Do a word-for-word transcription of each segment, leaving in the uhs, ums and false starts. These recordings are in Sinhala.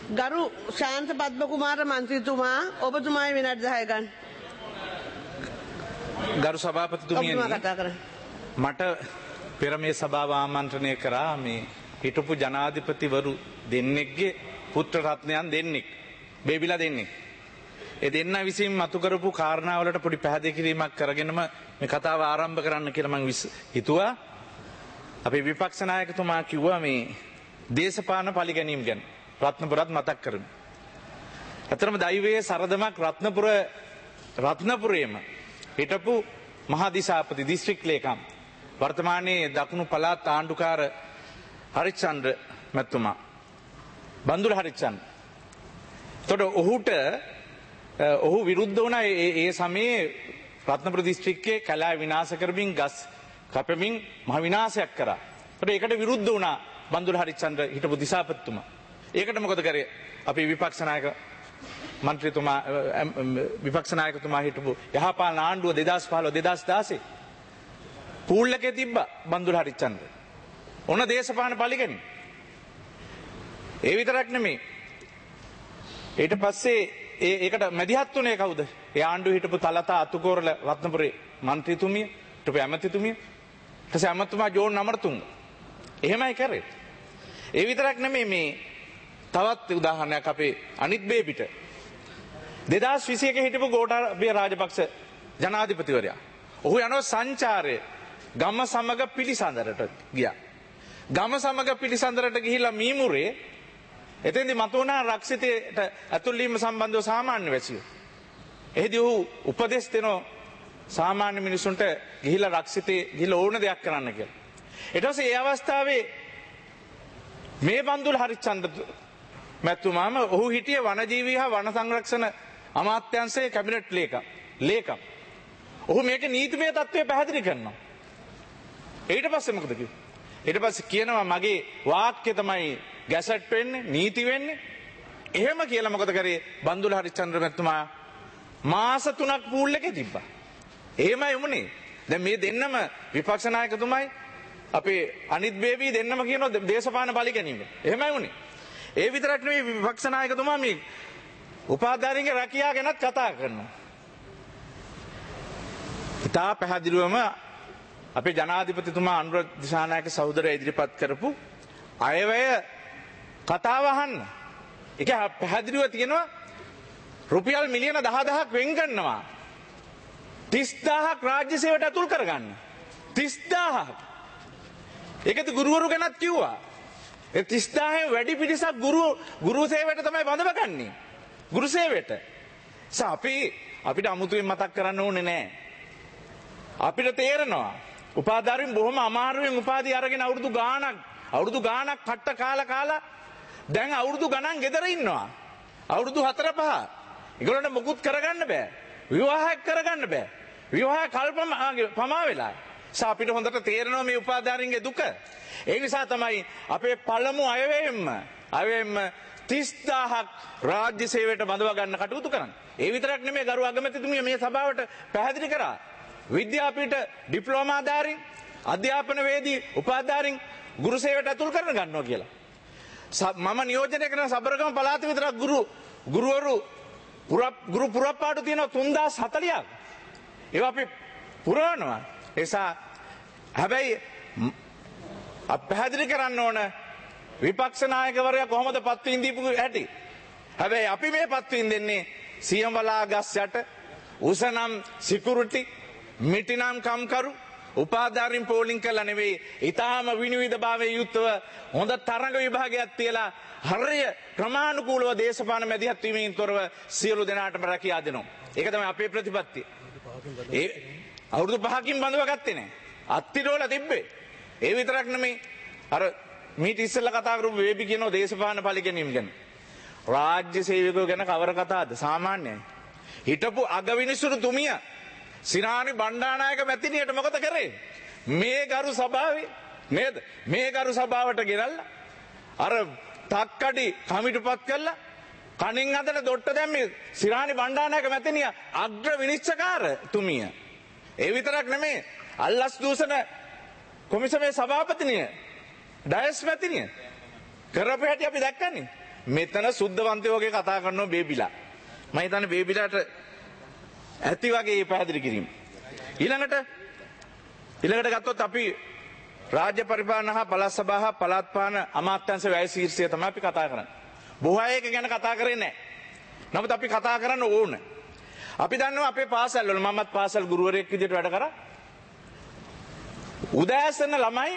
ගරු ශාන්ත පද්මකුමාර මන්ත්‍රීතුමා ඔබතුමායි විනාඩි දහය ගන්න. ගරු සභාපතිතුමියනි මට පෙර මේ සභාව ආමන්ත්‍රණය කරා මේ හිටපු ජනාධිපතිවරු දෙන්නෙක්ගේ පුත්‍ර රත්නයන් දෙන්නෙක් බේබිලා දෙන්නෙක්. ඒ දෙන්න විසින් මතු කරපු කාරණාවලට පොඩි පැහැදිලි කිරීමක් කරගෙනම මේ කතාව ආරම්භ කරන්න කියලා මම හිතුවා. අපේ විපක්ෂ නායකතුමා කිව්වා මේ දේශපාලන පරිගැනීම් ගැන රත්නපුරත් මතක් කරමු. අතරම දෛවයේ සරදමක් රත්නපුර රත්නපුරේම හිටපු මහදිසාපති දිස්ත්‍රික් ලේකම් වර්තමානයේ දකුණු පළාත් ආණ්ඩුකාර හරිචන්ද්‍ර මැතිතුමා බන්දුල හරිචන්ද්‍ර. එතකොට ඔහුට ඔහු විරුද්ධ වුණා ඒ සමයේ රත්නපුර දිස්ත්‍රික්කයේ කැලෑ විනාශ කරමින් ගස් කැපෙමින් මහ විනාශයක් කරා. ඒකට ඒකට විරුද්ධ වුණා බන්දුල හරිචන්ද්‍ර හිටපු දිසාපතිතුමා. ඒකට මොකද කරේ අපේ විපක්ෂ නායක මන්ත්‍රීතුමා විපක්ෂ නායකතුමා හිටපු යහපාලන ආණ්ඩුව දෙදාස් පහළොව දෙදාස් දාසය පූල් එකේ තිබ්බා බන්දුල හරිචන්ද්‍ර. ඔන්න දේශපාලන පරිගැනීම්. ඒ විතරක් නෙමෙයි. ඊට පස්සේ ඒ ඒකට මැදිහත් උනේ කවුද? ඒ ආණ්ඩුව හිටපු තලතා අතුකෝරල රත්නපුරේ මන්ත්‍රීතුමිය, හිටපු ඇමතිතුමිය, ඊට පස්සේ ඇමතිතුමා ජෝන් අමරතුංග. එහෙමයි කරේ. ඒ විතරක් නෙමෙයි මේ තවත් උදාහරණයක් අපේ අනිත් බේබිට දෙදාස් විසි එකේ හිටපු ගෝඨාභය රාජපක්ෂ ජනාධිපතිවරයා. ඔහු යනවා සංචාරය ගම සමග පිළිසඳරට ගියා. ගම සමග පිළිසඳරට ගිහිල්ලා මීමුරේ එතෙන්දි මතුවනා රක්ෂිතයට ඇතුල් වීම සම්බන්ධව සාමාන්‍ය වැසියෝ. එහිදී ඔහු උපදෙස් දෙනවා සාමාන්‍ය මිනිසුන්ට ගිහිල්ලා රක්ෂිතේ ගිහිල්ලා ඕන දෙයක් කරන්න කියලා. ඊට පස්සේ ඒ අවස්ථාවේ මේ බන්දුල හරිචන්ද්‍ර මැතිතුමාම ඔහු හිටියේ වනජීවී හා වන සංරක්ෂණ අමාත්‍යාංශයේ කැබිනට් ලේකම් ලේකම්. ඔහු මේකේ නීතිමය තත්ත්වය පැහැදිලි කරනවා. ඊට පස්සේ මොකද කිව්වේ? ඊට පස්සේ කියනවා මගේ වාක්‍ය තමයි ගැසට් වෙන්නේ නීති වෙන්නේ. එහෙම කියලා මොකද කරේ බන්දුල හරිචන්ද්‍ර මැතිතුමා මාස තුනක් පූල් එකේ තිබ්බා. එහෙමයි වුණේ. දැන් මේ දෙන්නම විපක්ෂ නායකතුමයි අපේ අනිත් බේබී දෙන්නම කියනවා දේශපාලන පරිගැනීම. එහෙමයි වුණේ. ඒ විතරක් නෙවෙයි විපක්ෂ නායකතුමා මේ උපාධාරීන්ගේ රැකියාව ගැනත් කතා කරනවා. ඉතා පැහැදිලිවම අපේ ජනාධිපතිතුමා අනුර දිසානායක සහෝදරයා ඉදිරිපත් කරපු අයවැය කතාව අහන්න. ඒක පැහැදිලිව තියෙනවා රුපියල් මිලියන දහදහක් වෙන් කරනවා. තිස් දාහක් රාජ්‍ය සේවයට ඇතුල් කරගන්න. තිස් දාහක්. ඒකත් ගුරුවරු ගැනත් කිව්වා. ඒ තිස් දාහේ වැඩි පිරිසක් ගුරු ගුරු සේවයට තමයි බඳවගන්නේ. ගුරු සේවයට. අපි අපිට අමුතුවෙන් මතක් කරන්න ඕනේ නැහැ. අපිට තේරෙනවා උපාධාරීන් බොහොම අමාරුවෙන් උපාධිය අරගෙන අවුරුදු ගාණක් අවුරුදු ගාණක් කට්ට කාලා කාලා දැන් අවුරුදු ගණන් ගෙදර ඉන්නවා. අවුරුදු හතර පහ. ඒගොල්ලන්ට මුකුත් කරගන්න බෑ. විවාහයක් කරගන්න බෑ. විවාහ කල්පම පමා වෙලා. අපිට හොඳට තේරෙනවා මේ උපාධාරීන්ගේ දුක. ඒ නිසා තමයි අපේ පළමු අයවැයෙන්ම අයවැයෙන්ම තිස් දාහක් රාජ්‍ය සේවයට බඳව ගන්න කටයුතු කරන්නේ. ඒ විතරක් නෙමෙයි ගරු අගමැතිතුමිය මේ සභාවට පැහැදිලි කරා. විද්‍යාපීඨ ඩිප්ලෝමාධාරීන් අධ්‍යාපනවේදී උපාධාරීන් ගුරු සේවයට ඇතුල් කරන ගන්නවා කියලා. මම නියෝජනය කරන සබරගම පළාත විතරක් ගුරු ගුරුවරු ගුරු පුරප්පාඩු තියෙනවා තුන්දාස් හතලිහක්. ඒවා අපි පුරවනවා. ඒසා හැබැයි අපහැදිලි කරන්න ඕන විපක්ෂ නායකවරයා කොහොමද පත්වීම් දීපු හැටි. හැබැයි අපි මේ පත්වීම් දෙන්නේ සියම්වලා ගස් යට උසනම් සිකියුරිටි මිටිනම් කම්කරු උපාධාරීන් පෝලිං කළා නෙවෙයි. ඊටාම විනිවිදභාවයේ යුක්තව හොඳ තරඟ විභාගයක් තියලා හරිය ක්‍රමානුකූලව දේශපාලන මැදිහත් වීමෙන් තොරව සියලු දෙනාටම රැකියා දෙනවා. ඒක තමයි අපේ ප්‍රතිපත්තිය. ඒ අවුරුදු පහකින් බඳව ගත්තේ නැහැ. අත්තිරෝල තිබ්බේ. ඒ විතරක් නෙමෙයි අර මීට ඉස්සෙල්ලා කතා කරපු වේබි කියනවා දේශපාලන පරිගැනීම් ගැන. රාජ්‍ය සේවකයෝ ගැන කවර කතාවද? සාමාන්‍යයි. හිටපු අගවිනිසුරු තුමිය සිනානි බණ්ඩාරනායක මැතිණියට මොකද කරේ? මේ ගරු සභාවේ නේද? මේ ගරු සභාවට ගෙනල්ලා අර තක්කඩි කමිටුපත් කළා කණින් අතට දොට්ට දැම්මේ සිනානි බණ්ඩාරනායක මැතිණිය අග්‍ර විනිශ්චයකාර තුමිය. ඒ විතරක් නෙමෙයි අල්ලස් දූෂණ කොමිසමේ සභාපතිනිය ඩයස් මැතිණිය කරපු හැටි අපි දැක්කනේ. මෙතන සුද්ධවන්තයෝ වගේ කතා කරනවා බේබිලා. මම හිතන්නේ බේබිලාට ඇති වගේ පැහැදිලි කිරීම. ඊළඟට ඊළඟට ගත්තොත් අපි රාජ්‍ය පරිපාලන හා පළාත් සභා හා පළාත් පාලන අමාත්‍යාංශ වැය ශීර්ෂය තමයි අපි කතා කරන්නේ. බොහෝ අය ඒක ගැන කතා කරන්නේ නැහැ. නමුත් අපි කතා කරන්න ඕන. අපි දන්නවා අපේ පාසල් වල මමත් පාසල් ගුරුවරයෙක් විදිහට වැඩ කරා. උදෑසන ළමයි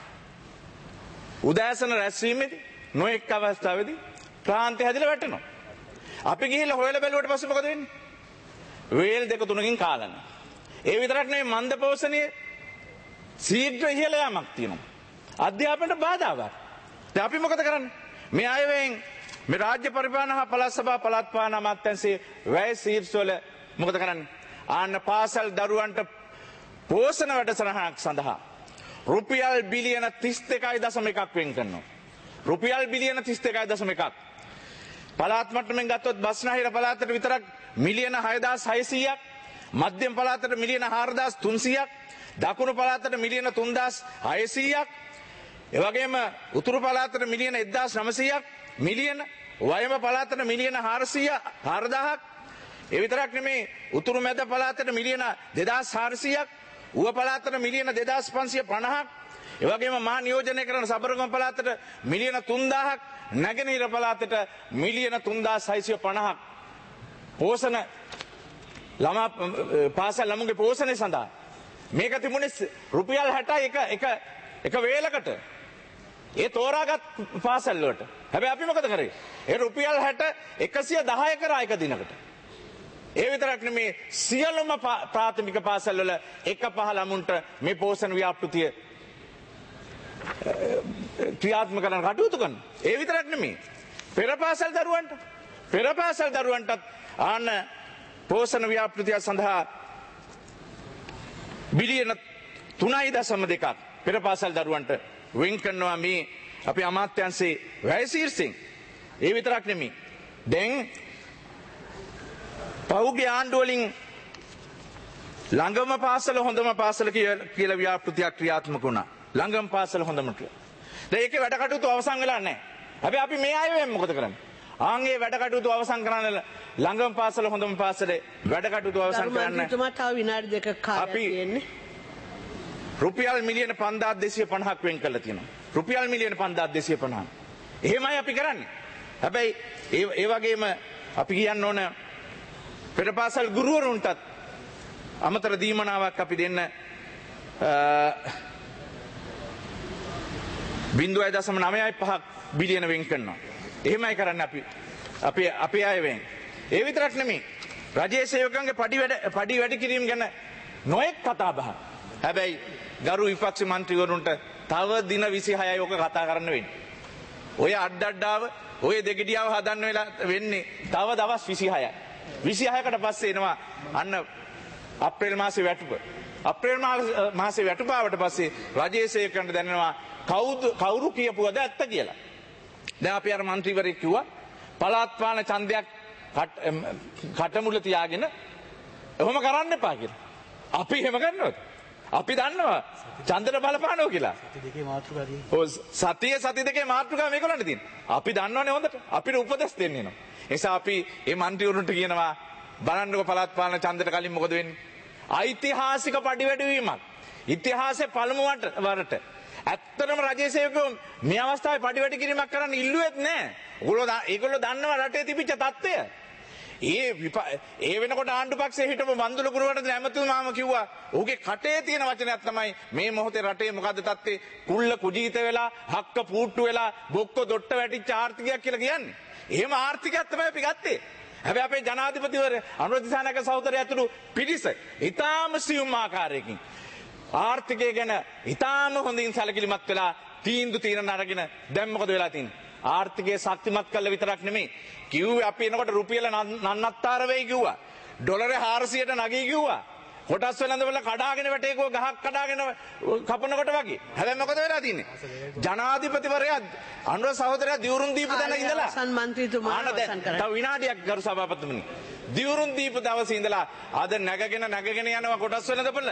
උදෑසන රැස්වීමේදී නොඑක් අවස්ථාවේදී ක්ලාන්තය හැදිලා වැටෙනවා. අපි ගිහිල්ලා හොයලා බැලුවට පස්සේ මොකද වෙන්නේ? වේල් දෙක තුනකින් කාලන. ඒ විතරක් නෙවෙයි මන්ද පෝෂණයේ සීඝ්‍ර ඉහළ යාමක් තියෙනවා. අධ්‍යාපනයට බාධාවක්. දැන් අපි මොකද කරන්නේ? මේ අයවෙන් මේ රාජ්‍ය පරිපාලන හා පළාත් සභා පළාත් පාලන අමාත්‍යාංශයේ වැය ශීර්ෂවල මොකද කරන්නේ? ආන්න පාසල් දරුවන්ට පෝෂණ වැඩසටහනක් සඳහා රුපියල් බිලියන තිස් දෙකයි දශම එකක් වෙන් කරනවා. රුපියල් බිලියන තිස් දෙකයි දශම එකක්. පළාත් මට්ටමින් ගත්තොත් බස්නාහිර පළාතට විතරක් මිලියන හයදාස් හයසීයක්, මධ්‍යම පළාතට මිලියන හාරදාස් තුන්සීයක්, දකුණු පළාතට මිලියන තුන්දාස් හයසීයක්, ඒ වගේම උතුරු පළාතට මිලියන එක්දාස් නවසීයක්, මිලියන වයඹ පළාතට මිලියන හාරසීය හාරදාහක්, ඒ විතරක් නෙමේ උතුරු මැද පළාතට මිලියන දෙදාස් හාරසීයක්, ඌව පළාතට මිලියන දෙදාස් පන්සිය පනහක්, ඒ වගේම මා නියෝජනය කරන සබරගම පළාතට මිලියන තුන්දාහක්, නැගෙනහිර පළාතට මිලියන තුන්දාස් හයසිය පනහක් පෝෂණ ළමා පාසල් ළමුන්ගේ පෝෂණය සඳහා මේක තිබුණේ රුපියල් හැටයි එක එක එක වේලකට. ඒ තෝරාගත් පාසල් වලට. හැබැයි අපි මොකද කරේ? ඒ රුපියල් හැට එකසිය දහය කරා එක දිනකට. ඒ විතරක් නෙමේ සියලුම ප්‍රාථමික පාසල් වල එක පහ ළමුන්ට මේ පෝෂණ ව්‍යාපෘතිය ක්‍රියාත්මක කරන කටයුතු කරනවා. ඒ විතරක් නෙමේ පෙර පාසල් දරුවන්ට පෙර පාසල් දරුවන්ටත් ආන පෝෂණ ව්‍යාපෘතිය සඳහා බිලියන තුනයි දශම දෙකක් පෙර පාසල් දරුවන්ට වෙන් කරනවා මේ අපේ අමාත්‍යාංශයේ වැය ශීර්ෂයෙන්. ඒ විතරක් නෙමේ දැන් පෞද්ගලික ආණ්ඩුව වලින් ළඟම පාසල හොඳම පාසල කියලා ව්‍යාපෘතියක් ක්‍රියාත්මක වුණා. ළඟම පාසල හොඳම කියලා. දැන් ඒකේ වැඩ කටයුතු අවසන් වෙලා නැහැ. හැබැයි අපි මේ ආයෙ මොකද කරන්නේ? ආන්ගේ වැඩ කටයුතු අවසන් කරන්න ළඟම පාසල හොඳම පාසලේ වැඩ කටයුතු අවසන් කරන්න තව විනාඩි දෙකක් කාලයක් තියෙන්නේ. රුපියල් මිලියන පන්දාස් දෙසිය පනහක් වෙන් කරලා තියෙනවා. රුපියල් මිලියන පන්දාස් දෙසිය පනහ. එහෙමයි අපි කරන්නේ. හැබැයි ඒ ඒ වගේම අපි කියන්න ඕන පෙර පාසල් ගුරුවරුන්ටත් අමතර දීමනාවක් අපි දෙන්න බිංදුවයි දශම නවයයි පහක් බිලියන වෙන් කරනවා. එහෙමයි කරන්න අපි අපි අපි අය වෙන්. ඒ විතරක් නෙමෙයි රජයේ සේවකයන්ගේ පඩි වැඩ පඩි වැඩි කිරීම ගැන නොඑක් කතා බහ. හැබැයි ගරු විපක්ෂ මන්ත්‍රීවරුන්ට තව දින විසිහයයි ඔක කතා කරන්න වෙන්නේ. ඔය අඩ්ඩඩ්ඩාව ඔය දෙගිඩියාව හදන්න වෙලා වෙන්නේ තව දවස් විසිහයයි. විසිහයකට පස්සේ එනවා අන්න අප්‍රේල් මාසේ වැටුප. අප්‍රේල් මාසේ වැටුපාවට පස්සේ රජයේ සේවකයන්ට දැනෙනවා කවුද කවුරු කියපුවද ඇත්ත කියලා. දැන් අපි අර മന്ത്രിවරයෙක් කිව්වා පළාත් පාලන ඡන්දයක් කටමුල තියාගෙන එහෙම කරන්න එපා කියලා. අපි එහෙම කරනවද? අපි දන්නවා ඡන්දට බලපානවා කියලා. සති දෙකේ මාතෘකාව තියෙනවා. ඔව් සතිය සති දෙකේ මාතෘකාව මේගොල්ලන්ට තියෙනවා. අපි දන්නවනේ හොඳට. අපිට උපදෙස් දෙන්න එනවා. ඒ නිසා අපි මේ മന്ത്രിවරුන්ට කියනවා බලන්නකො පළාත් පාලන ඡන්දට කලින් මොකද වෙන්නේ? ඓතිහාසික පඩි වැඩිවීමක්. ඉතිහාසයේ පළමු වරට ඇත්තටම රජයේ සේවකයෝ මේ අවස්ථාවේ පඩි වැඩි කිරීමක් කරන්න ඉල්ලුවෙත් නැහැ. ඒගොල්ලෝ ඒගොල්ලෝ දන්නවා රටේ තිබිච්ච තත්ත්වය. ඒ ඒ වෙනකොට ආණ්ඩු පක්ෂයේ හිටපු මන්දුල ගුරුවරට ඇමතුමාම කිව්වා ඔහුගේ කටේ තියෙන වචනයක් තමයි මේ මොහොතේ රටේ මොකද්ද තත්ත්වේ කුල්ල කුජීත වෙලා හක්ක පූට්ටු වෙලා බොක්ක දොට්ට වැටිච්ච ආර්ථිකයක් කියලා කියන්නේ. එහෙම ආර්ථිකයක් තමයි අපි ගත්තේ. හැබැයි අපේ ජනාධිපතිවරු අනුර දිසානායක සහෝදරය ඇතුළු පිරිස ඊටාම සියුම් ආකාරයකින් ආර්ථිකය ගැන ඊටාම හොඳින් සැලකිලිමත් වෙලා තීන්දුව తీරන අරගෙන දැන් මොකද වෙලා තියෙන්නේ? ආර්ථිකය ශක්තිමත් කළ විතරක් නෙමෙයි කිව්වේ අපි එනකොට රුපියල නන්නත්තර වෙයි කිව්වා. ඩොලරේ හාරසියයට නගී කිව්වා. කොටස් වෙළඳවල කඩාගෙන වැටේකෝ ගහක් කඩාගෙන කපනකොට වගේ. හැබැයි මොකද වෙලා තියෙන්නේ? ජනාධිපතිවරයා අනුර සහෝදරයා දිවුරුම් දීපු තැන ඉඳලා අවසන් මන්ත්‍රීතුමා අවසන් කරා. තව විනාඩියක් ගරු සභාපතිතුමනි. දිවුරුම් දීපු දවසේ ඉඳලා අද නැගගෙන නැගගෙන යනවා කොටස් වෙළඳපොළ.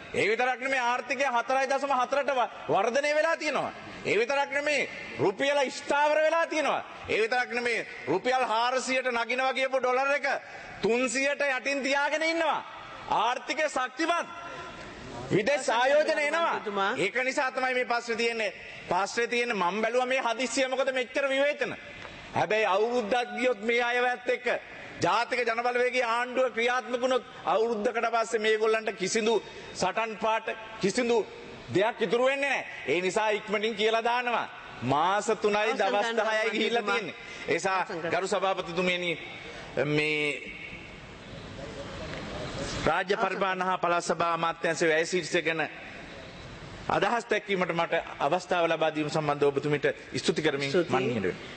ඒ විතරක් නෙමෙයි ආර්ථිකය හතරයි දශම හතරට වර්ධනය වෙලා තියෙනවා. ඒ විතරක් නෙමෙයි රුපියල ස්ථාවර වෙලා තියෙනවා. ඒ විතරක් නෙමෙයි රුපියල් හාරසියයට නගිනවා කියපු ඩොලර් එක තුන්සියයට යටින් තියාගෙන ඉන්නවා. ආර්ථිකය ශක්තිමත්. විදේශ ආයෝජන එනවා. ඒක නිසා තමයි මේ ප්‍රශ්නේ තියෙන්නේ. ප්‍රශ්නේ තියෙන්නේ මම බැලුවා මේ හදිස්සිය මොකද මෙච්චර විවේචන. හැබැයි අවුරුද්දක් ගියොත් මේ අයවත් එක්ක ජාතික ජනබලවේගයේ ආණ්ඩුව ක්‍රියාත්මක වුණොත් අවුරුද්දකට පස්සේ මේගොල්ලන්ට කිසිදු සටන් පාට කිසිදු දෙයක් ඉතුරු වෙන්නේ නැහැ. ඒ නිසා ඉක්මනින් කියලා දානවා. මාස තුනයි දවස් දහයයි ගිහිල්ලා තියෙන්නේ. ඒ නිසා ගරු සභාපතිතුමනි මේ රාජ්‍ය පරිපාලන හා පළාත් සභා අමාත්‍යාංශයේ වැය සිරිස ගැන අදහස් දැක්වීමට මට අවස්ථාව ලබා දීම සම්බන්ධව ඔබතුමීට ස්තුති කරමින් මම නිහඬ වෙනවා.